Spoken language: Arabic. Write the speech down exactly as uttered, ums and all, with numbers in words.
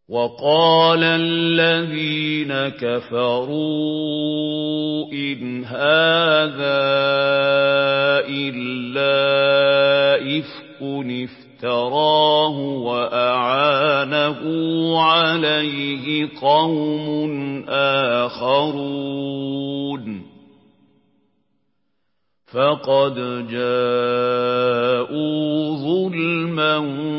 وَقَالَ الَّذِينَ كَفَرُوا إِنْ هَٰذَا إِلَّا إِفْكٌ افْتَرَاهُ وَأَعَانَهُ عَلَيْهِ قَوْمٌ آخَرُونَ فَقَدْ جَاءُوا ظُلْمًا